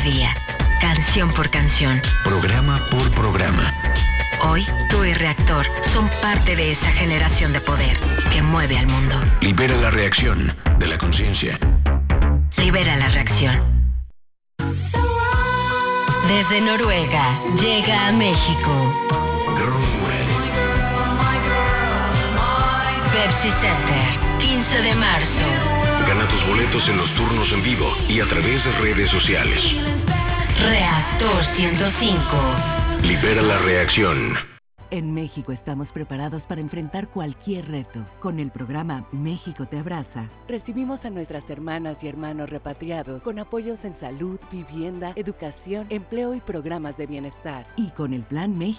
por día, canción por canción, programa por programa. Hoy, tú y Reactor son parte de esa generación de poder que mueve al mundo. Libera la reacción de la conciencia. Libera la reacción. Desde Noruega, llega a México Pepsi Center, 15 de marzo. Gana tus boletos en los turnos en vivo y a través de redes sociales. Reactor 105. Libera la reacción. En México estamos preparados para enfrentar cualquier reto. Con el programa México te abraza, recibimos a nuestras hermanas y hermanos repatriados con apoyos en salud, vivienda, educación, empleo y programas de bienestar. Y con el Plan México